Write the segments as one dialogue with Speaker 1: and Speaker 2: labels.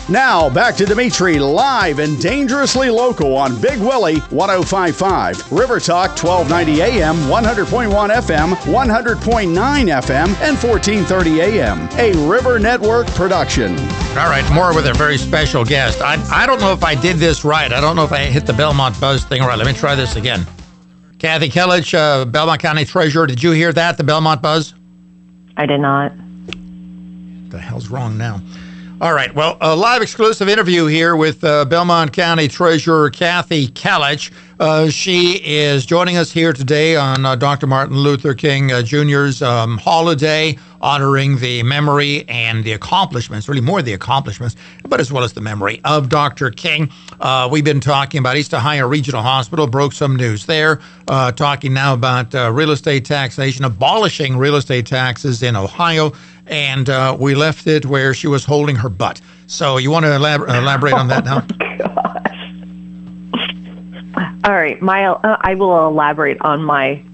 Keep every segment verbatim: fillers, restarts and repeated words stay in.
Speaker 1: Now, back to Dimitri, live and dangerously local on Big Willie one oh five point five, River Talk twelve ninety A M, one hundred point one F M, one hundred point nine F M, and fourteen thirty A M. A River Network production.
Speaker 2: All right, more with a very special guest. I I don't know if I did this right. I don't know if I hit the Belmont Buzz thing right. Let me try this again. Kathy Kellich, uh, Belmont County Treasurer. Did you hear that, the Belmont Buzz?
Speaker 3: I did not.
Speaker 2: What the hell's wrong now? All right, well, a live exclusive interview here with uh, Belmont County Treasurer Kathy Kellich. Uh, she is joining us here today on uh, Doctor Martin Luther King uh, Junior's um, holiday, honoring the memory and the accomplishments, really more the accomplishments, but as well as the memory of Doctor King. Uh, we've been talking about East Ohio Regional Hospital, broke some news there, uh, talking now about uh, real estate taxation, abolishing real estate taxes in Ohio, and uh, we left it where she was holding her butt. So you want to elabor- elaborate on that now?
Speaker 3: Oh, gosh. All right, my uh, I will elaborate on my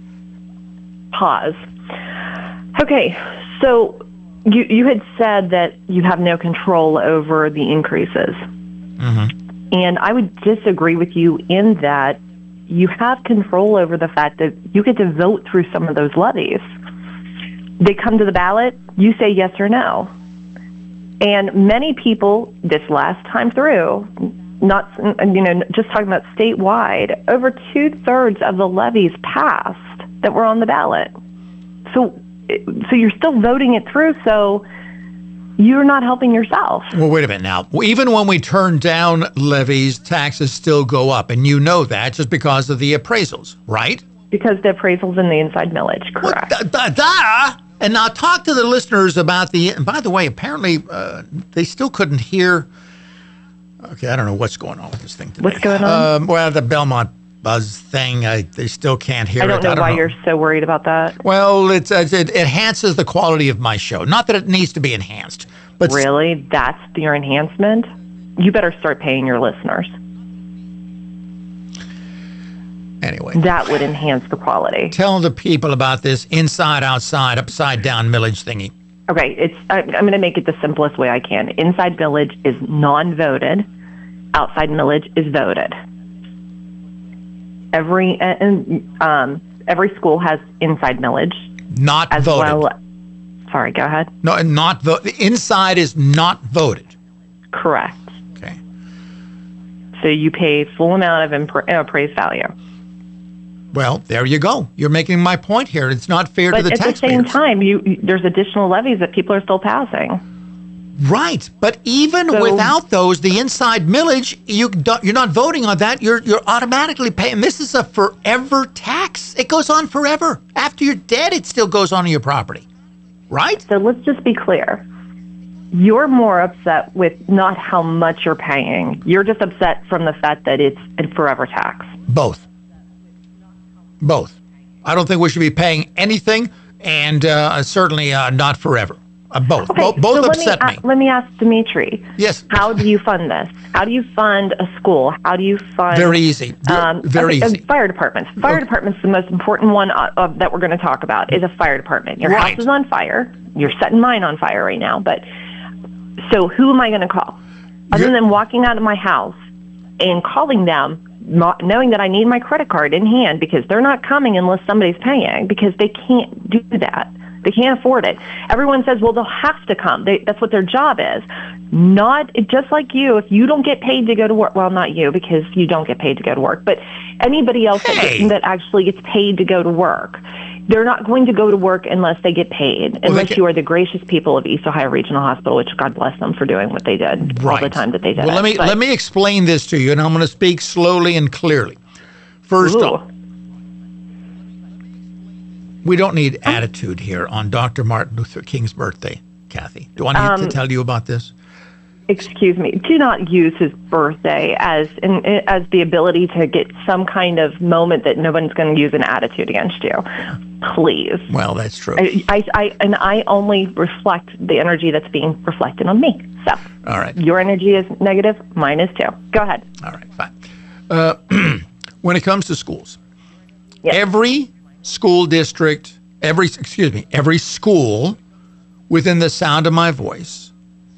Speaker 3: pause. Okay, so you you had said that you have no control over the increases. Mm-hmm. And I would disagree with you in that you have control over the fact that you get to vote through some of those levies. They come to the ballot, you say yes or no. And many people this last time through, not you know, just talking about statewide, over two-thirds of the levies passed that were on the ballot. So so you're still voting it through, so you're not helping yourself.
Speaker 2: Well, wait a minute now. Even when we turn down levies, taxes still go up, and you know that just because of the appraisals, right?
Speaker 3: Because the appraisals in the inside millage, correct.
Speaker 2: Well, da, da, da. And now talk to the listeners about the, and by the way, apparently uh, they still couldn't hear, okay, I don't know what's going on with this thing today.
Speaker 3: What's going on?
Speaker 2: Um, well, the Belmont Buzz thing, I, they still can't hear
Speaker 3: I don't
Speaker 2: it.
Speaker 3: know
Speaker 2: I don't
Speaker 3: why
Speaker 2: know.
Speaker 3: you're so worried about that.
Speaker 2: Well, it's, it, it enhances the quality of my show. Not that it needs to be enhanced. But
Speaker 3: really? That's your enhancement? You better start paying your listeners.
Speaker 2: Anyway.
Speaker 3: That would enhance the quality.
Speaker 2: Tell the people about this inside, outside, upside down millage thingy.
Speaker 3: Okay, it's. I, I'm going to make it the simplest way I can. Inside millage is non-voted. Outside millage is voted. Every and um, every school has inside millage.
Speaker 2: Not
Speaker 3: as
Speaker 2: voted.
Speaker 3: Well, sorry, go ahead.
Speaker 2: No, not vote. The inside is not voted.
Speaker 3: Correct.
Speaker 2: Okay.
Speaker 3: So you pay full amount of impra- uh, appraised value.
Speaker 2: Well, there you go. You're making my point here. It's not fair
Speaker 3: but
Speaker 2: to the taxpayers.
Speaker 3: But at the same time, you, you, there's additional levies that people are still passing.
Speaker 2: Right, but even so, without those, the inside millage, you don't, you're not voting on that. You're you're automatically paying. This is a forever tax. It goes on forever. After you're dead, it still goes on your property. Right?
Speaker 3: So let's just be clear. You're more upset with not how much you're paying. You're just upset from the fact that it's a forever tax.
Speaker 2: Both. Both. I don't think we should be paying anything, and uh, certainly uh, not forever. Uh, both.
Speaker 3: Okay,
Speaker 2: Bo- both
Speaker 3: so
Speaker 2: upset
Speaker 3: let me,
Speaker 2: me.
Speaker 3: Uh, let me ask Dimitri.
Speaker 2: Yes.
Speaker 3: How do you fund this? How do you fund a school? How do you fund...
Speaker 2: Very easy. Um, Very
Speaker 3: okay,
Speaker 2: easy.
Speaker 3: Uh, fire departments. Fire okay. department's the most important one uh, uh, that we're going to talk about is a fire department. Your
Speaker 2: right.
Speaker 3: house is on fire. You're setting mine on fire right now. But so who am I going to call? Other You're, than walking out of my house and calling them, not knowing that I need my credit card in hand because they're not coming unless somebody's paying because they can't do that. They can't afford it. Everyone says, well, they'll have to come. They, that's what their job is. Not just like you. If you don't get paid to go to work, well, not you because you don't get paid to go to work, but anybody else
Speaker 2: hey.
Speaker 3: that, that actually gets paid to go to work, they're not going to go to work unless they get paid, well, unless you are the gracious people of East Ohio Regional Hospital, which God bless them for doing what they did
Speaker 2: right.
Speaker 3: all the time that they did.
Speaker 2: Well, let me
Speaker 3: but,
Speaker 2: let me explain this to you, and I'm going to speak slowly and clearly. First
Speaker 3: ooh.
Speaker 2: off, we don't need attitude here on Doctor Martin Luther King's birthday, Kathy. Do I need um, to tell you about this?
Speaker 3: Excuse me. Do not use his birthday as in, as the ability to get some kind of moment that no one's going to use an attitude against you. Please.
Speaker 2: Well, that's true.
Speaker 3: I, I, I, and I only reflect the energy that's being reflected on me. So,
Speaker 2: all right.
Speaker 3: Your energy is negative. Mine is too. Go ahead.
Speaker 2: All right. Fine. Uh, when it comes to schools,
Speaker 3: yes.
Speaker 2: every school district, every excuse me, every school within the sound of my voice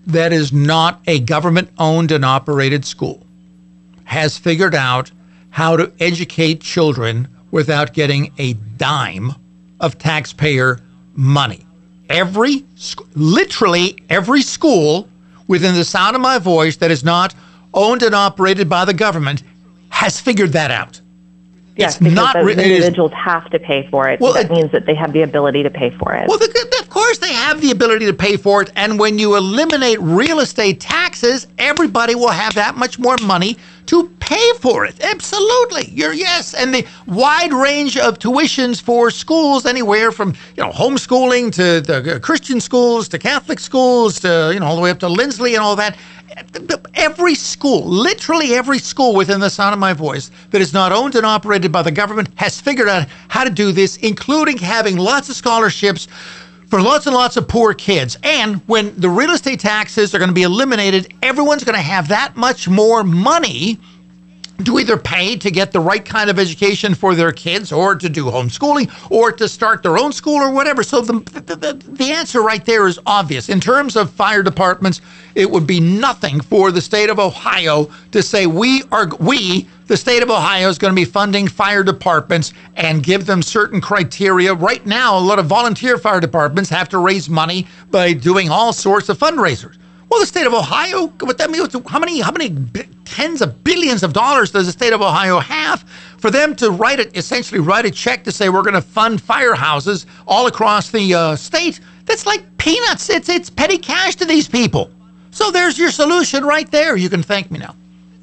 Speaker 2: that is not a government-owned and operated school has figured out how to educate children without getting a dime of taxpayer money. Every, literally every school within the sound of my voice that is not owned and operated by the government has figured that out.
Speaker 3: Yes,
Speaker 2: it's
Speaker 3: because
Speaker 2: not
Speaker 3: those
Speaker 2: re-
Speaker 3: individuals have to pay for it.
Speaker 2: Well,
Speaker 3: that
Speaker 2: it,
Speaker 3: means that they have the ability to pay for it.
Speaker 2: Well, the, of course they have the ability to pay for it. And when you eliminate real estate taxes, everybody will have that much more money to pay for it. Absolutely. You're yes. And the wide range of tuitions for schools, anywhere from, you know, homeschooling to the Christian schools to Catholic schools to, you know, all the way up to Lindsley and all that. Every school, literally every school within the sound of my voice that is not owned and operated by the government has figured out how to do this, including having lots of scholarships for lots and lots of poor kids. And when the real estate taxes are going to be eliminated, everyone's going to have that much more money to either pay to get the right kind of education for their kids or to do homeschooling or to start their own school or whatever. So the, the, the answer right there is obvious. In terms of fire departments, it would be nothing for the state of Ohio to say we are, we, the state of Ohio is going to be funding fire departments and give them certain criteria. Right now, a lot of volunteer fire departments have to raise money by doing all sorts of fundraisers. Well, the state of Ohio, what that means, how many, how many tens of billions of dollars does the state of Ohio have for them to write it, essentially write a check to say we're going to fund firehouses all across the uh, state? That's like peanuts. It's it's petty cash to these people. So there's your solution right there. You can thank me now.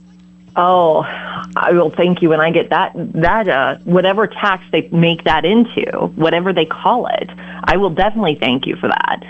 Speaker 3: Oh, I will thank you when I get that, that uh, whatever tax they make that into, whatever they call it, I will definitely thank you for that.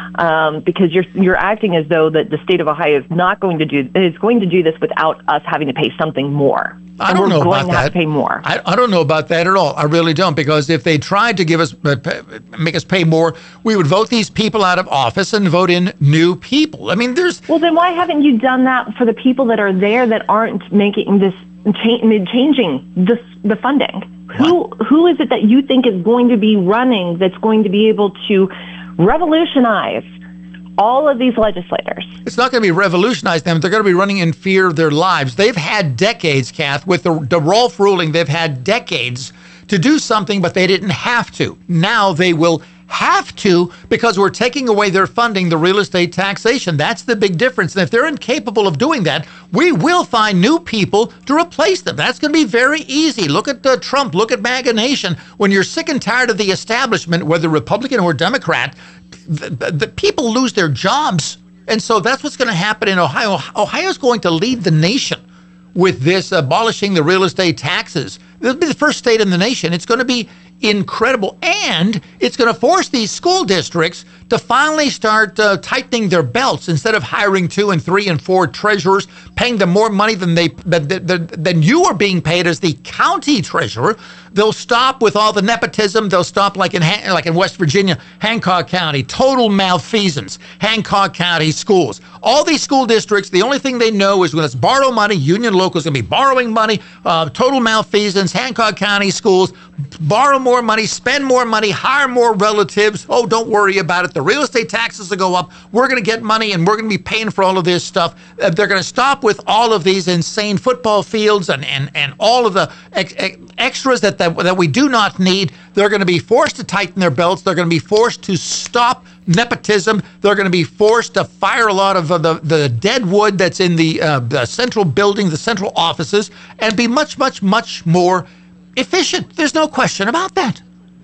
Speaker 3: Um, because you're you're acting as though that the state of Ohio is not going to do is going to do this without us having to pay something more.
Speaker 2: I don't
Speaker 3: and we're
Speaker 2: know
Speaker 3: going
Speaker 2: about
Speaker 3: to have
Speaker 2: that.
Speaker 3: to pay more.
Speaker 2: I, I don't know about that at all. I really don't, because if they tried to give us uh, pay, make us pay more, we would vote these people out of office and vote in new people. I mean, there's
Speaker 3: well, then why haven't you done that for the people that are there that aren't making this cha- changing this the funding? What? Who who is it that you think is going to be running that's going to be able to revolutionize all of these legislators?
Speaker 2: It's not going to be revolutionize them. They're going to be running in fear of their lives. They've had decades, Kath, with the, the Rolfe ruling, they've had decades to do something, but they didn't have to. Now they will have to, because we're taking away their funding, the real estate taxation. That's the big difference. And if they're incapable of doing that, we will find new people to replace them. That's going to be very easy. Look at uh, Trump. Look at MAGA Nation. When you're sick and tired of the establishment, whether Republican or Democrat, the, the, the people lose their jobs. And so that's what's going to happen in Ohio. Ohio's going to lead the nation with this abolishing the real estate taxes. It'll be the first state in the nation. It's going to be incredible. And it's going to force these school districts to finally start uh, tightening their belts. Instead of hiring two and three and four treasurers, paying them more money than they than, than, than you are being paid as the county treasurer, they'll stop with all the nepotism. They'll stop like in like in West Virginia, Hancock County, total malfeasance. Hancock County schools. All these school districts, the only thing they know is when it's borrow money, Union Local is going to be borrowing money, uh, total malfeasance. Hancock County schools, borrow more money, spend more money, hire more relatives. Oh, don't worry about it. The real estate taxes will go up. We're going to get money and we're going to be paying for all of this stuff. Uh, they're going to stop with all of these insane football fields and, and, and all of the ex- ex- extras that, that, that we do not need. They're going to be forced to tighten their belts. They're going to be forced to stop nepotism. They're going to be forced to fire a lot of uh, the, the dead wood that's in the, uh, the central building, the central offices, and be much, much, much more efficient. There's no question about that.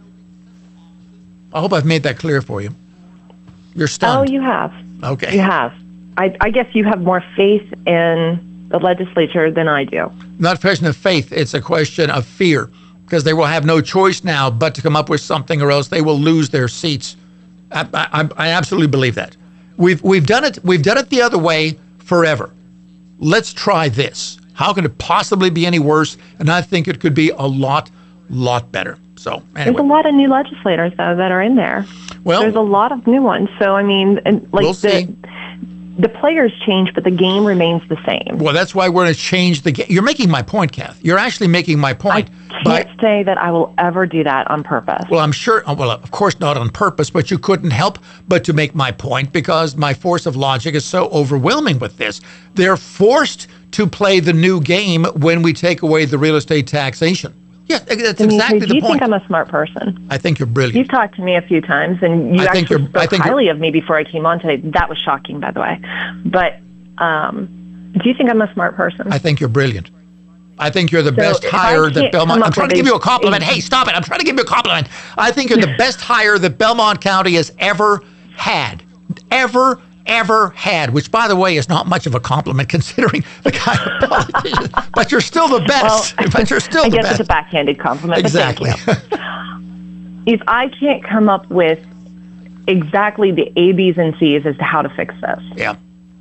Speaker 2: I hope I've made that clear for you. You're stunned.
Speaker 3: Oh, you have.
Speaker 2: Okay.
Speaker 3: You have. I, I guess you have more faith in the legislature than I do.
Speaker 2: Not a question of faith. It's a question of fear, because they will have no choice now but to come up with something, or else they will lose their seats. I, I, I absolutely believe that. We've we've done it. We've done it the other way forever. Let's try this. How can it possibly be any worse? And I think it could be a lot, lot better. So anyway.
Speaker 3: There's a lot of new legislators though that are in there.
Speaker 2: Well,
Speaker 3: there's a lot of new ones. So I mean, and like
Speaker 2: we'll
Speaker 3: the,
Speaker 2: see.
Speaker 3: the players change, but the game remains the same.
Speaker 2: Well, that's why we're going to change the game. You're making my point, Kath. You're actually making my point.
Speaker 3: I can't
Speaker 2: by,
Speaker 3: say that I will ever do that on purpose.
Speaker 2: Well, I'm sure, well, of course not on purpose, but you couldn't help but to make my point because my force of logic is so overwhelming with this. They're forced to play the new game when we take away the real estate taxation. Yeah, that's
Speaker 3: Dimitri,
Speaker 2: exactly the
Speaker 3: do you
Speaker 2: point.
Speaker 3: think I'm a smart person?
Speaker 2: I think you're brilliant.
Speaker 3: You've talked to me a few times, and you
Speaker 2: I think
Speaker 3: actually
Speaker 2: you're- I
Speaker 3: spoke
Speaker 2: think you're-
Speaker 3: highly of me before I came on today. That was shocking, by the way. But um, do you think I'm a smart person?
Speaker 2: I think you're brilliant. I think you're the
Speaker 3: So
Speaker 2: best
Speaker 3: if I
Speaker 2: hire that
Speaker 3: can't
Speaker 2: Belmont.
Speaker 3: come
Speaker 2: I'm
Speaker 3: up
Speaker 2: trying to
Speaker 3: with
Speaker 2: give you a
Speaker 3: a-
Speaker 2: compliment.
Speaker 3: a-
Speaker 2: Hey, stop it! I'm trying to give you a compliment. I think you're the best hire that Belmont County has ever had, ever, ever had. Which, by the way, is not much of a compliment considering the kind of politician. But you're still the best.
Speaker 3: Well,
Speaker 2: but you're still
Speaker 3: I
Speaker 2: the
Speaker 3: guess
Speaker 2: best.
Speaker 3: it's a backhanded compliment. but thank
Speaker 2: Exactly.
Speaker 3: you. If I can't come up with exactly the A, B's, and C's as to how to fix this,
Speaker 2: Yeah.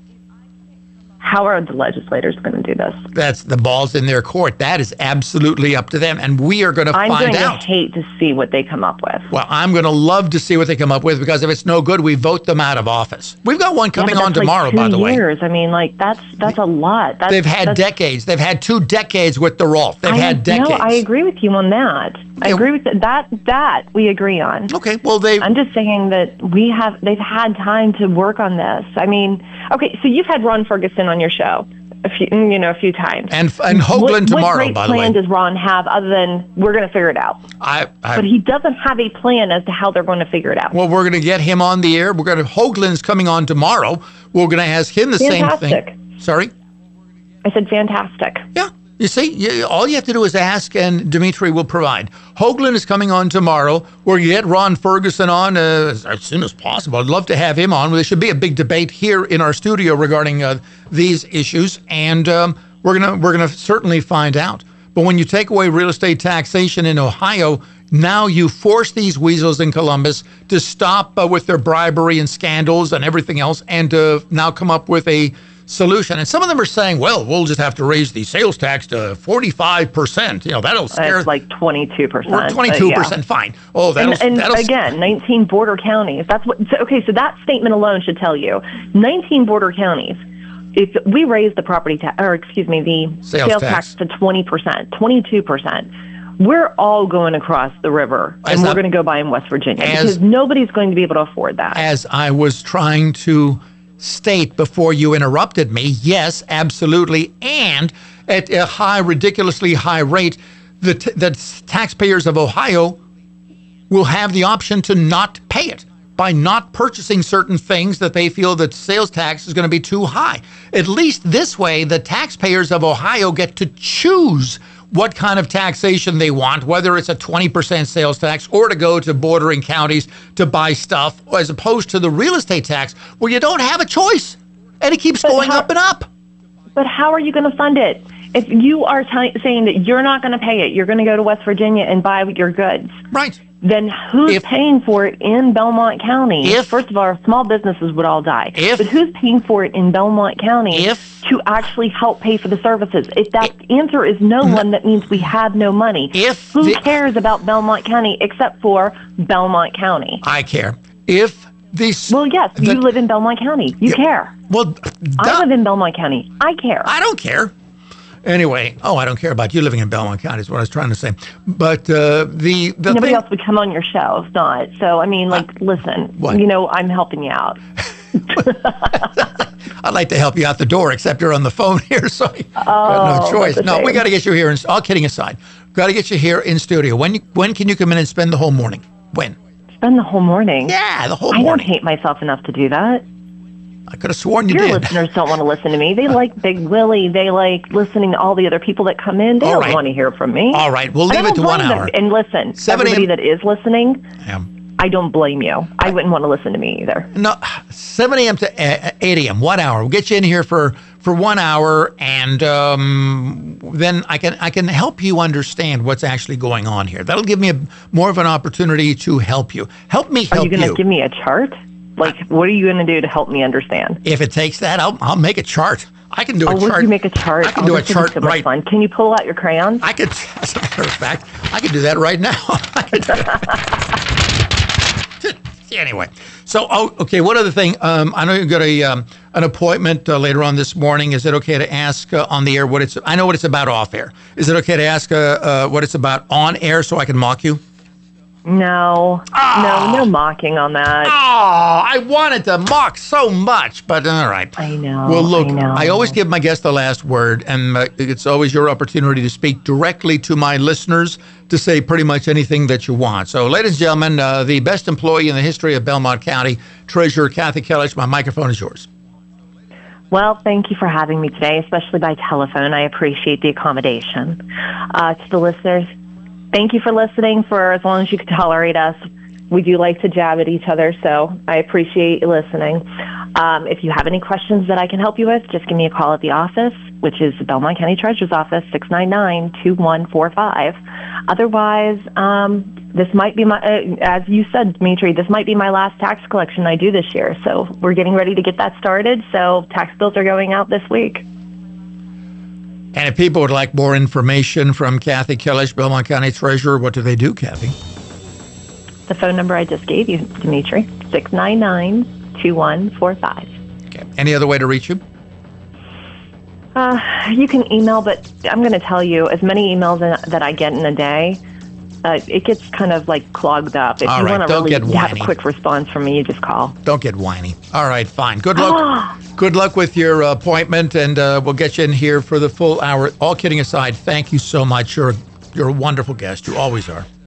Speaker 3: how are the legislators going to do this?
Speaker 2: That's the ball's in their court. That is absolutely up to them, and we are going to
Speaker 3: I'm
Speaker 2: find
Speaker 3: going
Speaker 2: out.
Speaker 3: to hate to see what they come up with.
Speaker 2: Well, I'm going to love to see what they come up with because if it's no good, we vote them out of office. We've got one coming
Speaker 3: Yeah, but
Speaker 2: on
Speaker 3: that's like
Speaker 2: tomorrow,
Speaker 3: two
Speaker 2: by the way.
Speaker 3: years. I mean, like that's that's a lot. That's,
Speaker 2: They've had
Speaker 3: that's,
Speaker 2: decades. They've had two decades with the Rolf. They've
Speaker 3: I,
Speaker 2: had decades.
Speaker 3: No, I agree with you on that. I
Speaker 2: Yeah.
Speaker 3: agree with that. That that we agree on.
Speaker 2: Okay, well, they.
Speaker 3: I'm just saying that we have they've had time to work on this. I mean, okay, so you've had Ron Ferguson on your show a few, you know, a few times.
Speaker 2: And and Hoagland
Speaker 3: what,
Speaker 2: tomorrow,
Speaker 3: what great
Speaker 2: by the way.
Speaker 3: plan does Ron have other than we're going to figure it out?
Speaker 2: I, I,
Speaker 3: But he doesn't have a plan as to how they're going to figure it out.
Speaker 2: well, we're going to get him on the air. We're going to. Hoagland's coming on tomorrow. We're going to ask him the
Speaker 3: Fantastic.
Speaker 2: same thing. Sorry.
Speaker 3: I said fantastic.
Speaker 2: Yeah. You see, you, all you have to do is ask, and Dimitri will provide. Hoagland is coming on tomorrow. We're going to get Ron Ferguson on uh, as, as soon as possible. I'd love to have him on. There should be a big debate here in our studio regarding uh, these issues, and um, we're gonna we're gonna certainly find out. But when you take away real estate taxation in Ohio, now you force these weasels in Columbus to stop uh, with their bribery and scandals and everything else, and uh, now come up with a solution. And some of them are saying, well, we'll just have to raise the sales tax to forty-five percent. You know, that'll scare...
Speaker 3: It's like twenty-two percent.
Speaker 2: Or twenty-two percent,
Speaker 3: yeah.
Speaker 2: fine. Oh, that'll...
Speaker 3: And, and
Speaker 2: that'll
Speaker 3: again, nineteen border counties. That's what. So, okay, so that statement alone should tell you nineteen border counties. If we raise the property tax, or excuse me, the
Speaker 2: Sales
Speaker 3: sales,
Speaker 2: tax.
Speaker 3: tax. to twenty percent, twenty-two percent, we're all going across the river,
Speaker 2: As
Speaker 3: and we're
Speaker 2: a-
Speaker 3: going to go buy in West Virginia
Speaker 2: as-
Speaker 3: because nobody's going to be able to afford that.
Speaker 2: As I was trying to state before you interrupted me, yes, absolutely. And at a high, ridiculously high rate, the, t- the taxpayers of Ohio will have the option to not pay it by not purchasing certain things that they feel that sales tax is going to be too high. At least this way, the taxpayers of Ohio get to choose what kind of taxation they want, whether it's a twenty percent sales tax or to go to bordering counties to buy stuff, as opposed to the real estate tax where you don't have a choice and it keeps
Speaker 3: But
Speaker 2: going
Speaker 3: how-
Speaker 2: up and up.
Speaker 3: But how are you going to fund it? If you are t- saying that you're not going to pay it, you're going to go to West Virginia and buy your goods,
Speaker 2: Right.
Speaker 3: then who's
Speaker 2: If-
Speaker 3: paying for it in Belmont County?
Speaker 2: If-
Speaker 3: First of all, small businesses would all die.
Speaker 2: If-
Speaker 3: but who's paying for it in Belmont County
Speaker 2: If-
Speaker 3: to actually help pay for the services? If that answer is no one, that means we have no money.
Speaker 2: If
Speaker 3: Who
Speaker 2: the-
Speaker 3: cares about Belmont County except for Belmont County?
Speaker 2: I care. If these...
Speaker 3: Well, yes,
Speaker 2: the-
Speaker 3: you live in Belmont County. You
Speaker 2: Yeah.
Speaker 3: care.
Speaker 2: Well,
Speaker 3: I
Speaker 2: duh.
Speaker 3: live in Belmont County. I care.
Speaker 2: I don't care. Anyway, oh, I don't care about you living in Belmont County is what I was trying to say. But uh, the the
Speaker 3: Nobody
Speaker 2: thing,
Speaker 3: else would come on your show if not. So, I mean, like, listen,
Speaker 2: what?
Speaker 3: you know, I'm helping you out.
Speaker 2: I'd like to help you out the door, except you're on the phone here, so I got no
Speaker 3: Oh,
Speaker 2: choice.
Speaker 3: that's a
Speaker 2: No, we
Speaker 3: shame.
Speaker 2: got to get you here. In, all kidding aside, got to get you here in studio. When when can you come in and spend the whole morning? When?
Speaker 3: Spend the whole morning.
Speaker 2: Yeah, the whole
Speaker 3: I don't
Speaker 2: morning.
Speaker 3: hate myself enough to do that.
Speaker 2: I could have sworn you
Speaker 3: Your
Speaker 2: did.
Speaker 3: listeners don't want to listen to me. They like Big Willie. They like listening to all the other people that come in. They
Speaker 2: All
Speaker 3: don't
Speaker 2: right.
Speaker 3: want to hear from me.
Speaker 2: All right, we'll
Speaker 3: And I
Speaker 2: leave it
Speaker 3: don't
Speaker 2: to one
Speaker 3: blame them.
Speaker 2: hour.
Speaker 3: And listen,
Speaker 2: seven
Speaker 3: everybody
Speaker 2: a.m.
Speaker 3: that is listening,
Speaker 2: Um,
Speaker 3: I don't blame you. I wouldn't want to listen to me either.
Speaker 2: No, seven a.m. to uh, eight a.m. One hour. We'll get you in here for, for one hour, and um, then I can I can help you understand what's actually going on here. That'll give me a, more of an opportunity to help you. Help me
Speaker 3: Are
Speaker 2: help
Speaker 3: you going to
Speaker 2: you.
Speaker 3: give me a chart? Like, what are you going to do to help me understand?
Speaker 2: If it takes that, I'll I'll make a chart. I can do a
Speaker 3: Oh, would
Speaker 2: chart.
Speaker 3: you make a chart?
Speaker 2: I can
Speaker 3: oh,
Speaker 2: do a
Speaker 3: this would be
Speaker 2: chart
Speaker 3: so much
Speaker 2: right.
Speaker 3: fun. Can you pull out your crayons?
Speaker 2: I could, as a matter of fact, I could do that right now. I could do Anyway, so, oh, okay, one other thing. Um, I know you've got a um, an appointment uh, later on this morning. Is it okay to ask uh, on the air what it's, I know what it's about off air. Is it okay to ask uh, uh, what it's about on air so I can mock you?
Speaker 3: No,
Speaker 2: Oh.
Speaker 3: no, no mocking on that.
Speaker 2: Oh, I wanted to mock so much, but all right.
Speaker 3: I know.
Speaker 2: Well, look,
Speaker 3: I, know.
Speaker 2: I always give my guest the last word, and uh, it's always your opportunity to speak directly to my listeners to say pretty much anything that you want. So, ladies and gentlemen, uh, the best employee in the history of Belmont County, Treasurer Kathy Kelich, my microphone is yours.
Speaker 3: Well, thank you for having me today, especially by telephone. I appreciate the accommodation. Uh, to the listeners, thank you for listening for as long as you can tolerate us. We do like to jab at each other, so I appreciate you listening. Um, if you have any questions that I can help you with, just give me a call at the office, which is the Belmont County Treasurer's Office, six nine nine, two one four five. Otherwise, um, this might be my, uh, as you said, Dimitri, this might be my last tax collection I do this year. So we're getting ready to get that started. So tax bills are going out this week.
Speaker 2: And if people would like more information from Kathy Kelich, Belmont County Treasurer, what do they do, Kathy?
Speaker 3: The phone number I just gave you, Dimitri, six nine nine, two one four five.
Speaker 2: Okay. Any other way to reach you?
Speaker 3: Uh, you can email, but I'm going to tell you, as many emails that I get in a day, uh, it gets kind of like clogged up. If
Speaker 2: All
Speaker 3: you
Speaker 2: right,
Speaker 3: want to
Speaker 2: don't
Speaker 3: really
Speaker 2: get
Speaker 3: have a
Speaker 2: whiny.
Speaker 3: quick response from me, you just call.
Speaker 2: Don't get whiny. All right, fine. Good luck. Good luck with your appointment, and uh, we'll get you in here for the full hour. All kidding aside, thank you so much. You're, you're a wonderful guest. You always are.